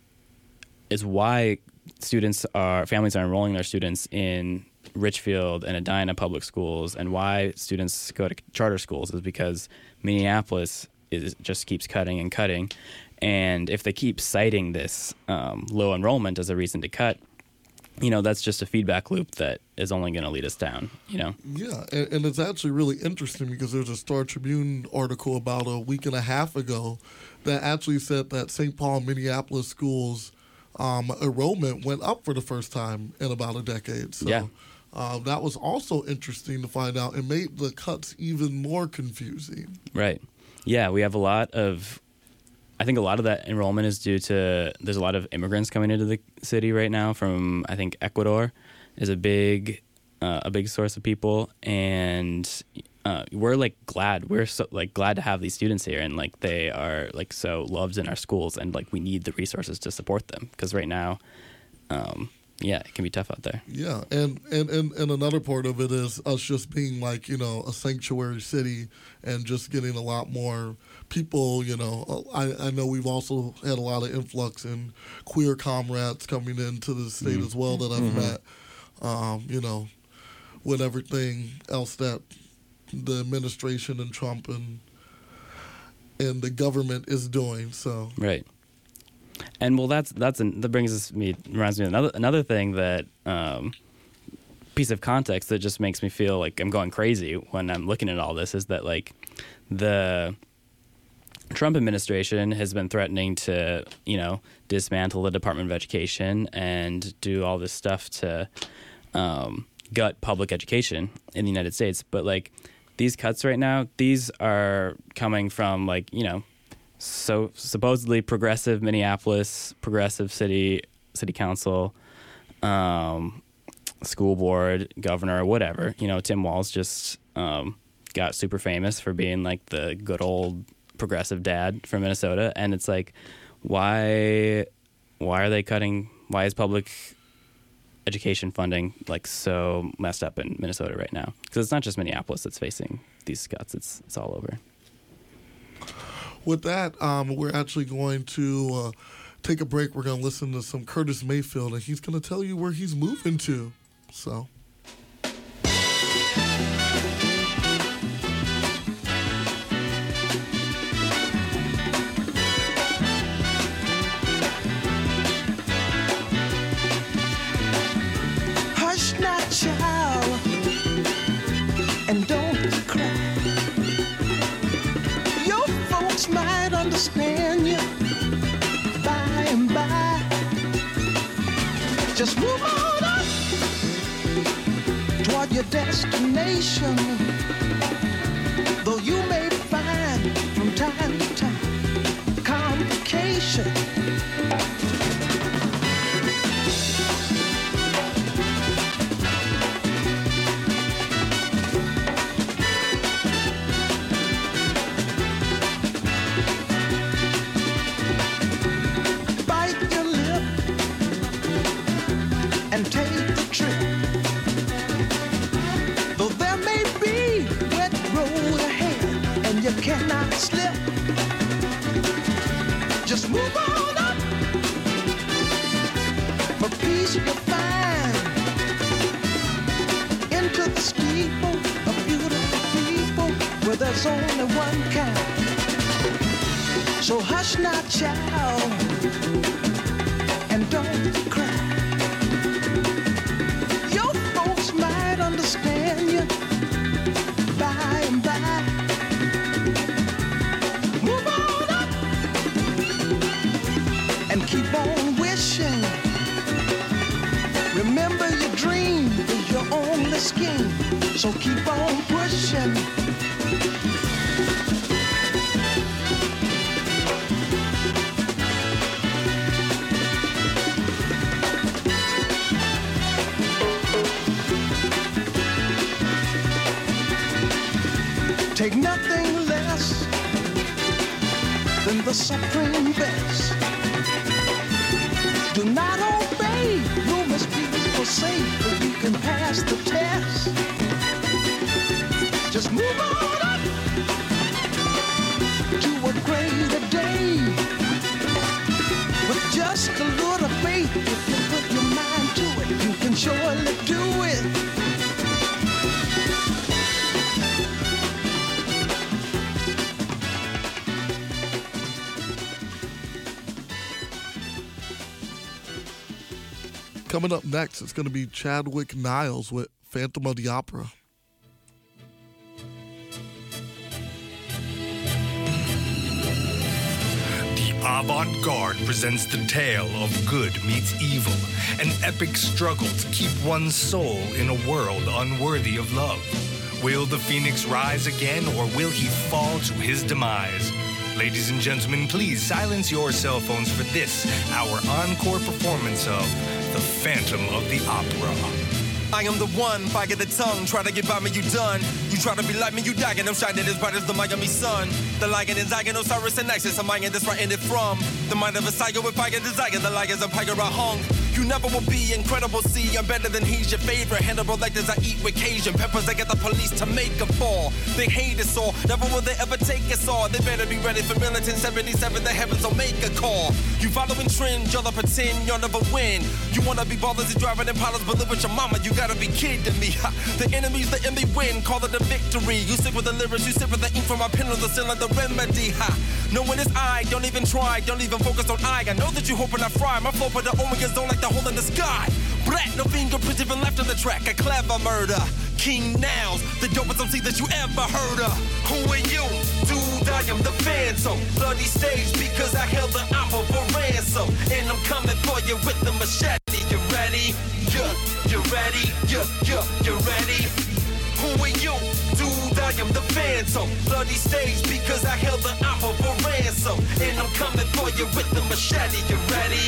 is why students are families are enrolling their students in Richfield and Edina public schools, and why students go to charter schools is because Minneapolis is just keeps cutting and cutting. And if they keep citing this um, low enrollment as a reason to cut, you know, that's just a feedback loop that is only going to lead us down, you know? Yeah, and, and it's actually really interesting because there's a Star Tribune article about a week and a half ago that actually said that Saint Paul and Minneapolis schools um, enrollment went up for the first time in about a decade. So yeah. uh, that was also interesting to find out. It made the cuts even more confusing. Right. Yeah, we have a lot of... I think a lot of that enrollment is due to there's a lot of immigrants coming into the city right now from, I think, Ecuador is a big uh, a big source of people, and uh, we're like glad we're so like glad to have these students here, and like they are like so loved in our schools, and like we need the resources to support them because right now, um, yeah, it can be tough out there. Yeah, and, and, and, and another part of it is us just being like, you know, a sanctuary city and just getting a lot more people, you know. I, I know we've also had a lot of influx in queer comrades coming into the state mm. as well that I've mm-hmm. met, um, you know, with everything else that the administration and Trump and and the government is doing. So right. And well, that's that's an, that brings us me reminds me of another another thing that um, piece of context that just makes me feel like I'm going crazy when I'm looking at all this is that like the Trump administration has been threatening to, you know, dismantle the Department of Education and do all this stuff to um, gut public education in the United States. But like these cuts right now, these are coming from like, you know, so supposedly progressive Minneapolis, progressive city city council, um, school board, governor, whatever. You know, Tim Walz just um, got super famous for being like the good old progressive dad from Minnesota, and it's like, why, why are they cutting? Why is public education funding like so messed up in Minnesota right now? Because it's not just Minneapolis that's facing these cuts; it's it's all over. With that, um, we're actually going to uh, take a break. We're going to listen to some Curtis Mayfield, and he's going to tell you where he's moving to. So. Hush not, child, and don't cry. Your folks might understand you by and by. Just move on up toward your destination. Though you may find from time to time complication. And take the trip. Though there may be wet road ahead and you cannot slip, just move on up. For peace you'll find into the steeple of beautiful people where there's only one kind. So hush not, child, and don't cry. Understand you by and by. Move on up and keep on wishing. Remember your dream is your only scheme, so keep on pushing. Take nothing less than the supreme best. Do not obey, you must be forsake, but you can pass the test. Just move on up to a greater day. With just a little faith, if you put your mind to it, you can surely do it. Coming up next, it's going to be Chadwick Niles with Phantom of the Opera. The Avant-Garde presents the tale of good meets evil, an epic struggle to keep one's soul in a world unworthy of love. Will the Phoenix rise again, or will he fall to his demise? Ladies and gentlemen, please silence your cell phones for this, our encore performance of The Phantom of the Opera. I am the one, fire the tongue, try to get by me, you done. You try to be like me, you dying, I'm shining as bright as the Miami sun. The lion is Zion, Osiris and Isis, I'm Mayan, that's where I ended from. The mind of a Messiah with fire desire, the lion's empire I hung. You never will be incredible, see, I'm better than he's your favorite. Hannibal like this, I eat with Cajun peppers, I get the police to make a fall. They hate us all, never will they ever take us all. They better be ready for militant seventy-seven, the heavens will make a call. You following trends, y'all pretend you'll never win. You wanna be ballers and driving Impalas, but live with your mama, you gotta be kidding me. Ha. The enemy's the enemy win, call it a victory. You stick with the lyrics, you sip with the ink from my pen on the sin like the remedy. Ha. No one is I, don't even try, don't even focus on I. I know that you hoping I fry, my flow for the omega zone like the hole in the sky. Black, no fingerprints even left on the track, a clever murder. King Niles, the dopest M C that you ever heard of. Who are you? Dude, I am the Phantom. Bloody stage because I held the opera for ransom. And I'm coming for you with the machete. You ready? Yeah, you ready? Yeah, yeah, you ready? Who are you? Dude, I am the phantom. Bloody stage because I held the opera for ransom. And I'm coming for you with the machete. You ready?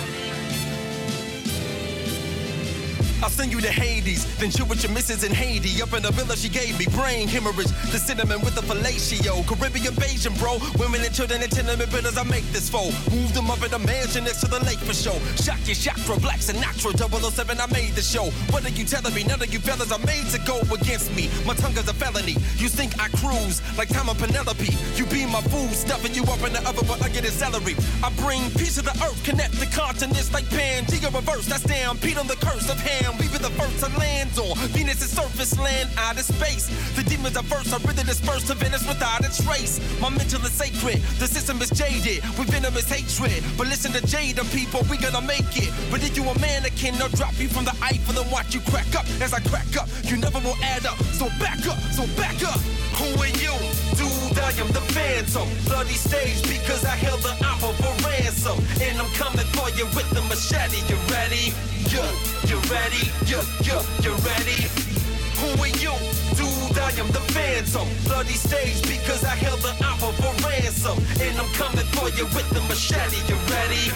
I'll send you to Hades, then chill with your missus in Haiti. Up in the villa, she gave me brain hemorrhage. The cinnamon with the fellatio. Caribbean Bayesian, bro. Women and children and tenement bitters, I make this foe. Moved them up in a mansion next to the lake for show. Shock your chakra, black Sinatra, double oh seven, I made the show. What are you telling me? None of you fellas are made to go against me. My tongue is a felony. You think I cruise like Tom and Penelope. You be my food, stuffing you up in the oven while I get his celery. I bring peace to the earth, connect the continents like Pangea reverse. I stampede on the curse of Ham. We be the first to land on Venus' surface, land out of space. The demons are first, are really dispersed to Venice without a trace. My mental is sacred, the system is jaded with venomous hatred. But listen to Jada, people, we gonna make it. But if you a mannequin, I'll drop you from the Eiffel and watch you crack up. As I crack up, you never will add up. So back up, so back up. Who are you? Dude, I am the phantom. Bloody stage because I held the opera for ransom. And I'm coming for you with the machete. You ready? Yeah, you ready? Yeah, yeah, you ready? Who are you? Dude, I am the phantom. Bloody stage because I held the opera for ransom. And I'm coming for you with the machete. You ready?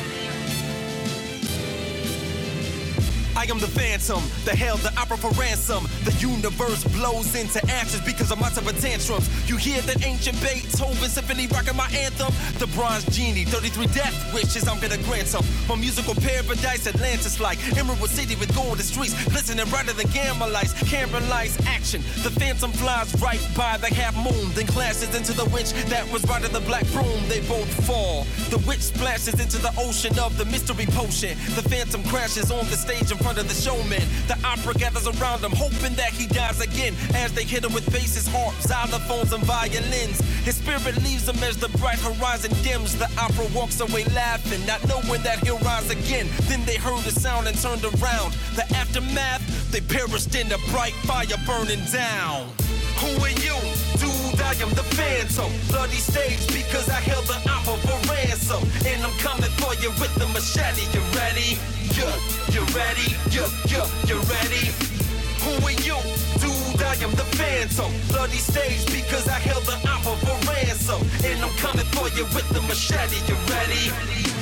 I am the phantom that held the opera for ransom. The universe blows into ashes because of my type of tantrums. You hear that ancient Beethoven symphony rocking my anthem? The bronze genie, thirty-three death wishes I'm gonna grant some. My musical paradise, Atlantis like Emerald City with golden streets, glistening brighter than gamma lights. Camera lights, action. The phantom flies right by the half moon, then clashes into the witch that was riding the black broom. They both fall. The witch splashes into the ocean of the mystery potion. The phantom crashes on the stage in front of the showman. The opera gathers around him, hoping that he dies again as they hit him with basses, harps, xylophones, and violins. His spirit leaves him as the bright horizon dims. The opera walks away laughing, not knowing that he'll rise again. Then they heard the sound and turned around. The aftermath, they perished in the bright fire burning down. Who are you? Dude, I am the phantom. Bloody stage because I held the opera for ransom. And I'm coming for you with the machete. You ready? Yeah, you ready? Yeah, yeah, you ready? Who are you? Dude, I am the phantom. Bloody stage because I held the opera for ransom. And I'm coming for you with the machete. You ready?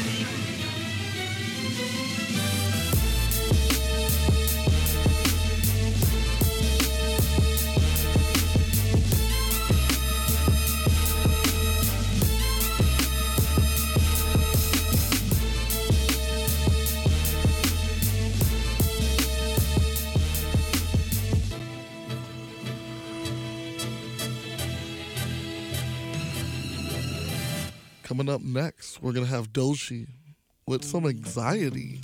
Coming up next, we're going to have Doechii with some anxiety.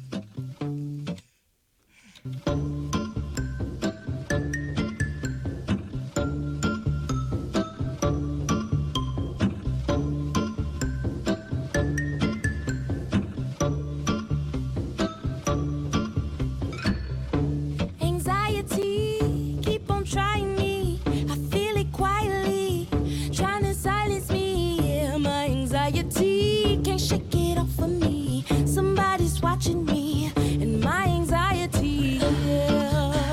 Anxiety, keep on trying me. I feel it quietly, trying to silence me. Yeah, my anxiety can't shake it off of me. Somebody's watching me, and my anxiety. Yeah.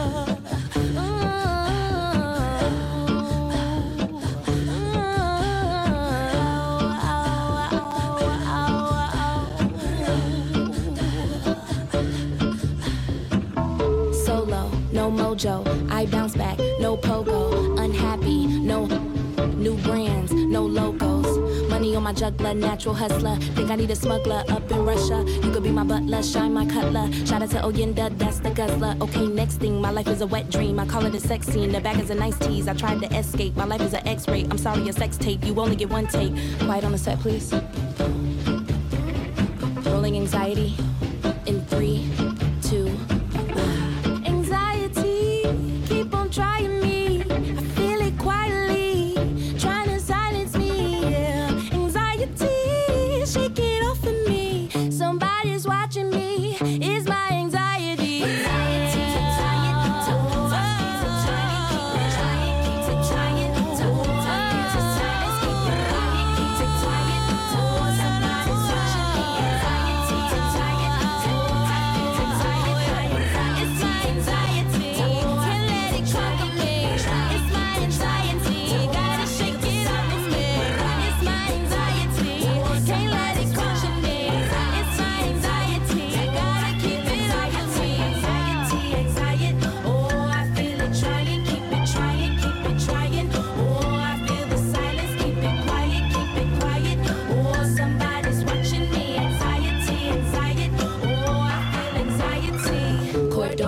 Solo, no mojo, I bounce back, no pogo, unhappy, no new brands, no logos. Money on my juggler, natural hustler. Think I need a smuggler up in Russia. You could be my butler, shine my cutler. Shout out to Oyenda, that's the guzzler. Okay, next thing, my life is a wet dream. I call it a sex scene, the back is a nice tease. I tried to escape, my life is an x-ray. I'm sorry, a sex tape, you only get one take. Quiet on the set, please. Rolling anxiety in three, two, one. Anxiety, keep on trying me. I feel it quietly, trying to silence me. Yeah. Anxiety, shake it off of me. Somebody's watching me. Is my anxiety. Anxiety,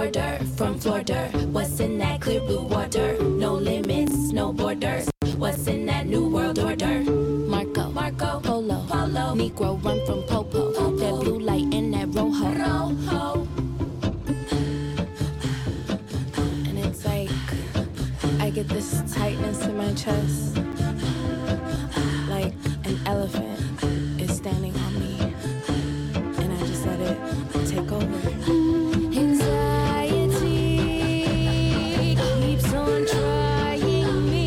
order from Florida. What's in that clear blue water? No limits, no borders. What's in that new world order? Marco, Marco, Polo, Polo. Negro run from Popo. Popo. That blue light in that Rojo. Rojo. And it's like I get this tightness in my chest, like an elephant is standing on me, and I just let it take over. Anxiety keeps on trying me.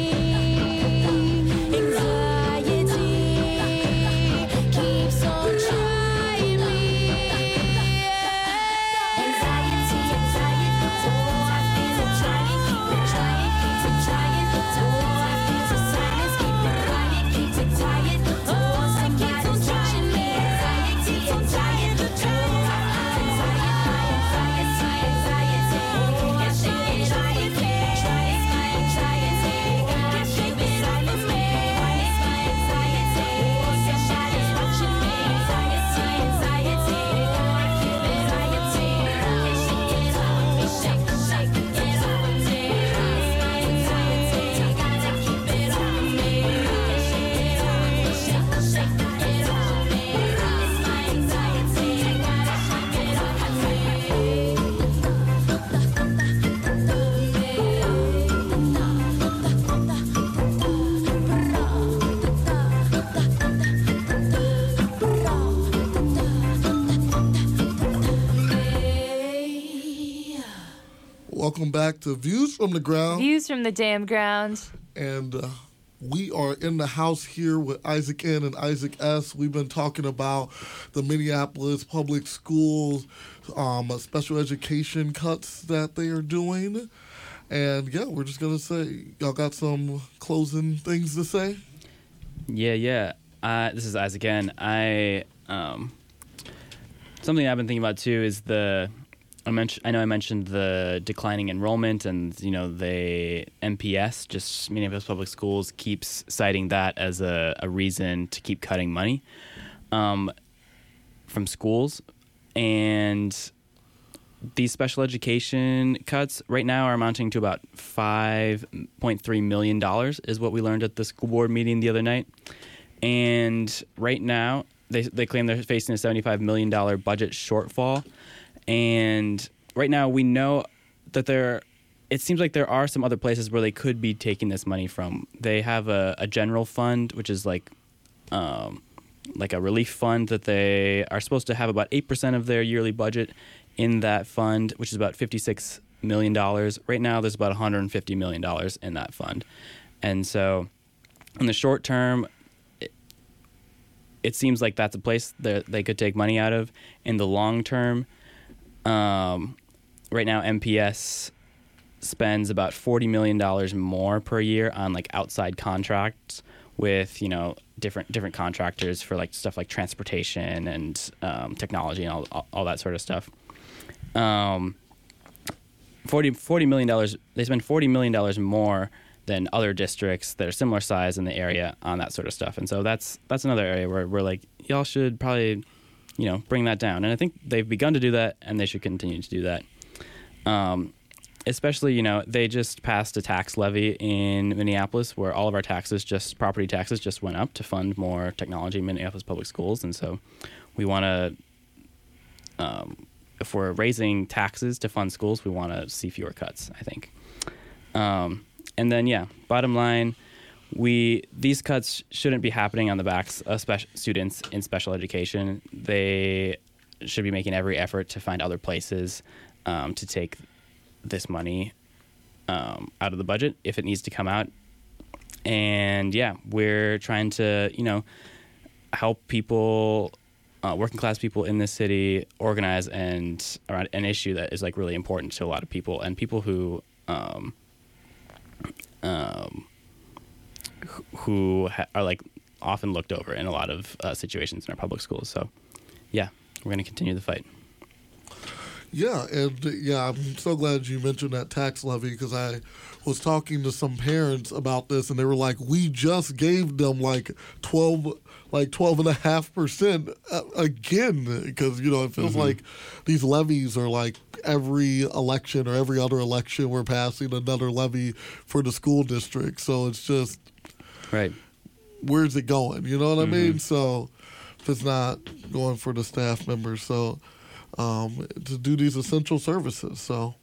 Anxiety keeps on trying me. Anxiety, anxiety, oh, I feel it trying, keep it trying, keep it trying. Oh, I feel the silence, keep it quiet, keep it quiet. Oh, somebody's watching me. Anxiety, anxiety, oh, Welcome back to Views from the Ground. Views from the damn ground. And uh, we are in the house here with Isaac N and Isaac S. We've been talking about the Minneapolis public schools, um, special education cuts that they are doing. And yeah, we're just going to say, y'all got some closing things to say? Yeah, yeah. Uh, this is Isaac N. I, um, something I've been thinking about too is the, I, mention, I know I mentioned the declining enrollment, and you know the M P S, just Minneapolis Public Schools, keeps citing that as a, a reason to keep cutting money um, from schools. And these special education cuts right now are amounting to about five point three million dollars is what we learned at the school board meeting the other night. And right now they they claim they're facing a seventy-five million dollars budget shortfall. And right now we know that there, it seems like there are some other places where they could be taking this money from. They have a, a general fund, which is like um, like a relief fund that they are supposed to have about eight percent of their yearly budget in that fund, which is about fifty-six million dollars. Right now there's about one hundred fifty million dollars in that fund. And so in the short term, it, it seems like that's a place that they could take money out of. In the long term, Um, right now, M P S spends about forty million dollars more per year on like outside contracts with, you know, different different contractors for like stuff like transportation and um, technology and all, all all that sort of stuff. Um, forty, forty million dollars, they spend forty million dollars more than other districts that are similar size in the area on that sort of stuff. And so that's that's another area where we're like, y'all should probably, you know, bring that down. And I think they've begun to do that, and they should continue to do that. Um, especially, you know, they just passed a tax levy in Minneapolis where all of our taxes, just property taxes, just went up to fund more technology in Minneapolis public schools. And so we want to, um, if we're raising taxes to fund schools, we want to see fewer cuts, I think. Um, and then, yeah, bottom line, We these cuts shouldn't be happening on the backs of spec- students in special education. They should be making every effort to find other places um, to take this money um, out of the budget if it needs to come out. And yeah, we're trying to, you know, help people, uh, working class people in this city organize and around an issue that is like really important to a lot of people and people who um, um, who ha- are like often looked over in a lot of uh, situations in our public schools. So yeah, we're going to continue the fight. Yeah, and uh, yeah, I'm so glad you mentioned that tax levy because I was talking to some parents about this, and they were like, "We just gave them like twelve, like twelve and a half percent again," because you know it feels Mm-hmm. like these levies are like every election or every other election we're passing another levy for the school district. So it's just right. Where's it going? You know what Mm-hmm. I mean? So if it's not going for the staff members, so. Um, to do these essential services. So,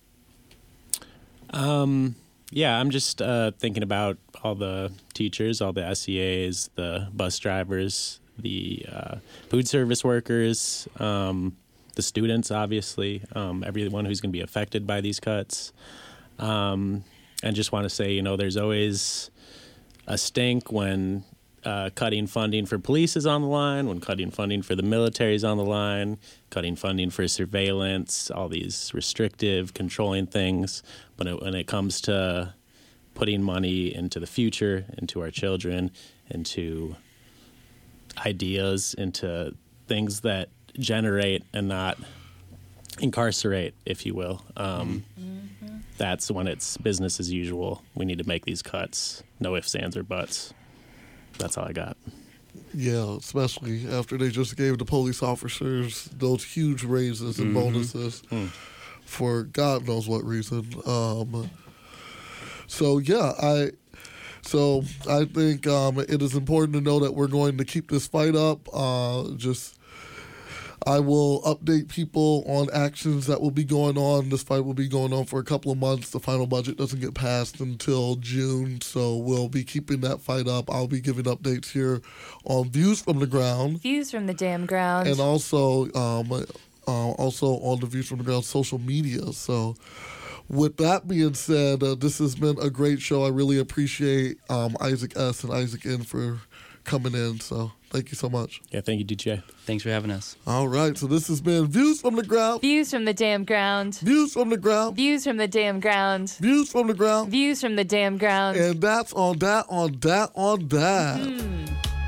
um, yeah, I'm just uh, thinking about all the teachers, all the S E As, the bus drivers, the uh, food service workers, um, the students, obviously, um, everyone who's going to be affected by these cuts. Um, and just want to say, you know, there's always a stink when Uh, cutting funding for police is on the line, when cutting funding for the military is on the line, cutting funding for surveillance, all these restrictive, controlling things. But it, when it comes to putting money into the future, into our children, into ideas, into things that generate and not incarcerate, if you will, um, mm-hmm. that's when it's business as usual. We need to make these cuts. No ifs, ands, or buts. That's all I got. Yeah, especially after they just gave the police officers those huge raises and Mm-hmm. bonuses Mm. for God knows what reason. Um, so yeah, I so I think um, it is important to know that we're going to keep this fight up. Uh, just I will update people on actions that will be going on. This fight will be going on for a couple of months. The final budget doesn't get passed until June, so we'll be keeping that fight up. I'll be giving updates here on Views from the Ground. Views from the damn ground. And also, um, uh, also on the Views from the Ground social media. So with that being said, uh, this has been a great show. I really appreciate um, Isaac S. and Isaac N. for coming in, so thank you so much. Yeah, thank you, D J. Thanks for having us. All right, so this has been Views from the Ground. Views from the damn ground. Views from the Ground. Views from the damn ground. Views from the Ground. Views from the damn ground. And that's on that, on that, on that. Mm.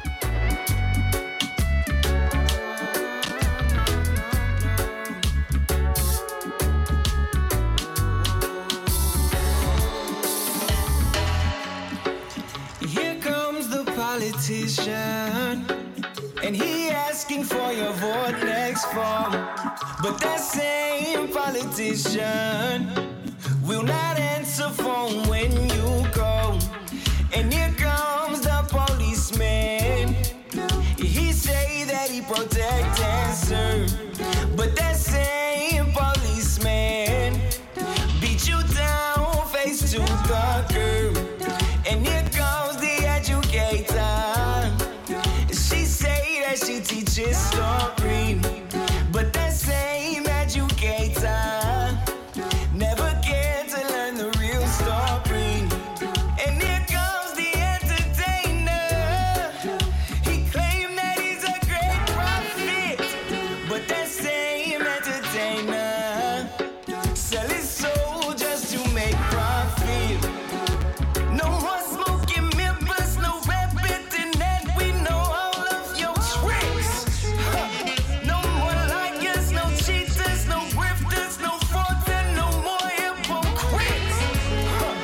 Here comes the politician, and he asking for your vote next fall. But that same politician will not answer phone when you call. And here comes the policeman. He say that he protect and serve, but that same policeman beat you down face to the curb. And here comes the educator. She say that she teaches story, but that same educator never cared to learn the real story. And here comes the entertainer. He claimed that he's a great prophet, but that same entertainer sell his soul just to make profit. No more smoking members, no repeating that. We know all of your tricks. Huh. No more liars, no cheaters, no grifters, no frauds, and no more hypocrites. Huh.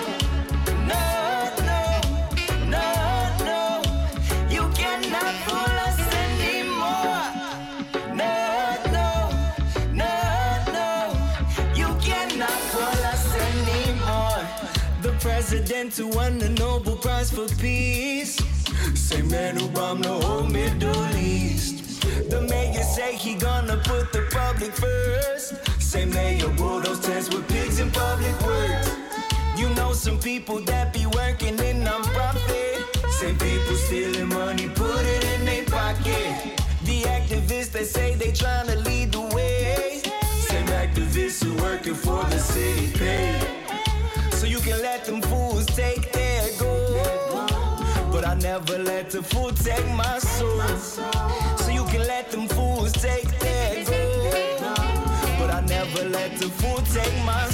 No, no, no, no. You cannot fool us anymore. No, no, no, no. You cannot fool us anymore. The president who won the Nobel Prize for Peace, same man who bombed the whole Middle East. The mayor say he gonna put the public first, same mayor bulldoze tents with pigs in public works. You know some people that be working in non-profit, same people stealing money, put it in their pocket. The activists that say they tryna lead the way, same activists who working for the city pay. So you can let them fools take their gold, but I never let the fool take my soul. So you can let them fools take their gold, but I never let the fool take my